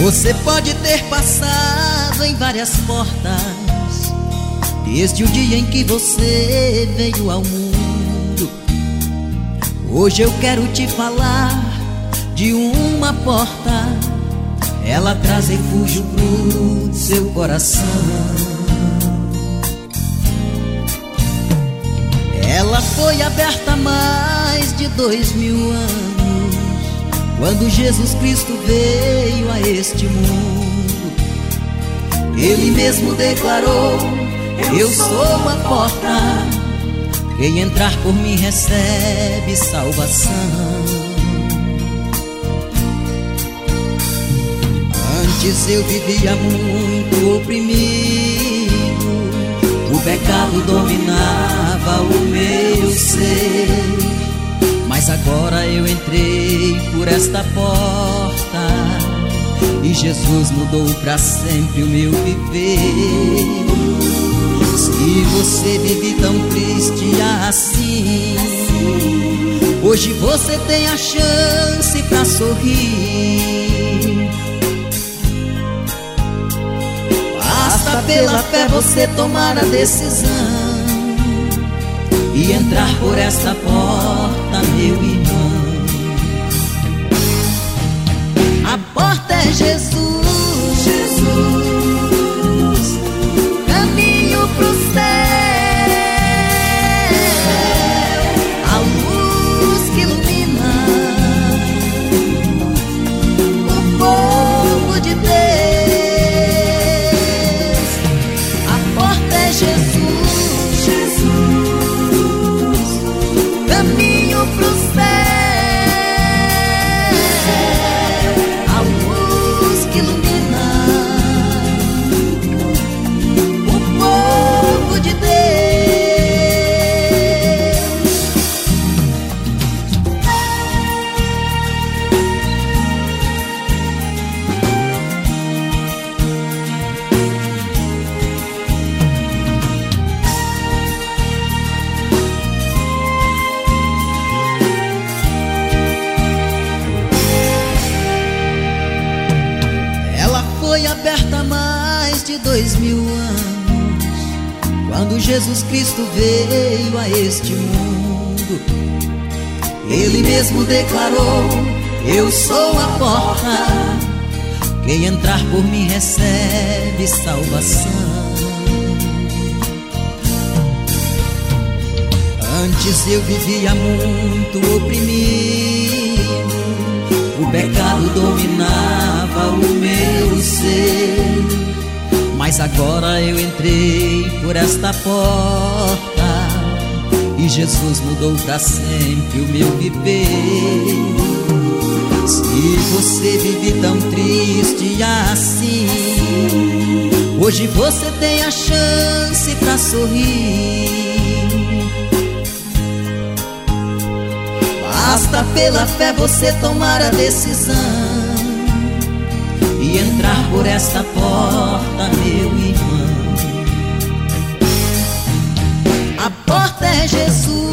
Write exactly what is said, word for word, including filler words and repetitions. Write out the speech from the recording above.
Você pode ter passado em várias portas desde o dia em que você veio ao mundo. Hoje eu quero te falar de uma porta, ela traz refúgio pro seu coração. Ela foi aberta há mais de dois mil anos, quando Jesus Cristo veio a este mundo. Ele mesmo declarou: eu sou a porta, quem entrar por mim recebe salvação. Antes eu vivia muito oprimido, o pecado dominava o meu ser. Mas agora eu entrei por esta porta e Jesus mudou pra sempre o meu viver. Se você vive tão triste assim, hoje você tem a chance pra sorrir. Basta pela fé você tomar a decisão e entrar por esta porta, meu irmão. A porta é Jesus, Jesus, caminho pro céu, a luz que ilumina o povo de Deus. A porta é Jesus, Jesus, caminho pro céu, a luz que ilumina o povo de Deus. Foi aberta há mais de dois mil anos, quando Jesus Cristo veio a este mundo. Ele mesmo declarou: eu sou a porta, quem entrar por mim recebe salvação. Antes eu vivia muito oprimido, o pecado dominava o meu ser. Mas agora eu entrei por esta porta e Jesus mudou pra sempre o meu viver. Se você vive tão triste assim, hoje você tem a chance pra sorrir. Basta pela fé você tomar a decisão e entrar por esta porta, meu irmão. A porta é Jesus,